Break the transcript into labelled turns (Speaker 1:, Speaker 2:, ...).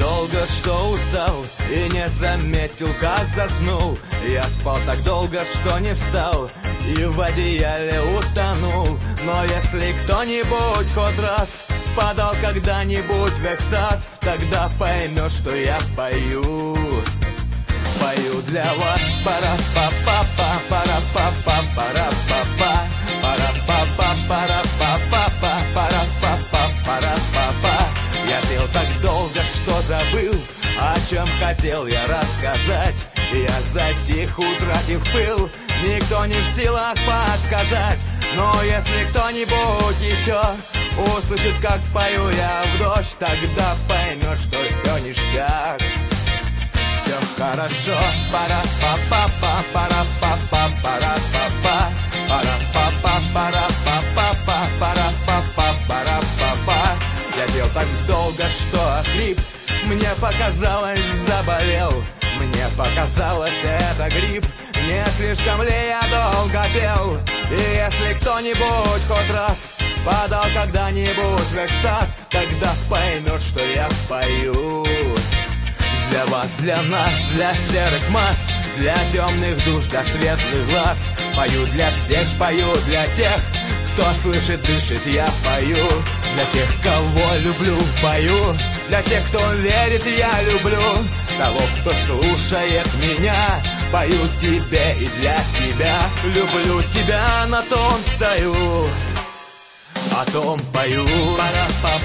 Speaker 1: долго, что устал и не заметил, как заснул. Я спал так долго, что не встал и в одеяле утонул. Но если кто-нибудь хоть раз впадал когда-нибудь в экстаз, тогда поймет, что я пою. Пою для вас. Пара-па-па-па, пара-па-па, пара-па-па, пара-па-па, пара-па-па, пара-па-па, пара-па-па. Я пел так долго, что забыл, о чем хотел я рассказать. Я затих, утратив пыл, никто не в силах подсказать. Но если кто-нибудь еще услышит, как пою я в дождь, тогда поймет, что все ништяк, все хорошо. Пара-па-па-па, пара-па-па, пара-па-па, пара-па-па, пара-па-па, пара-па-па, пара-па-па. Я пел так долго, что охрип, мне показалось, заболел. Мне показалось, это грипп. Не слишком ли я долго пел? И если кто-нибудь хоть раз падал когда-нибудь в экстаз, тогда поймет, что я пою. Для вас, для нас, для серых масс, для темных душ, для светлых глаз. Пою для всех, пою для тех, кто слышит, дышит, я пою. Для тех, кого люблю, пою. Для тех, кто верит, я люблю. Того, кто слушает меня, пою тебе и для тебя. Люблю тебя, на том стою, о том пою. Пара-па-па.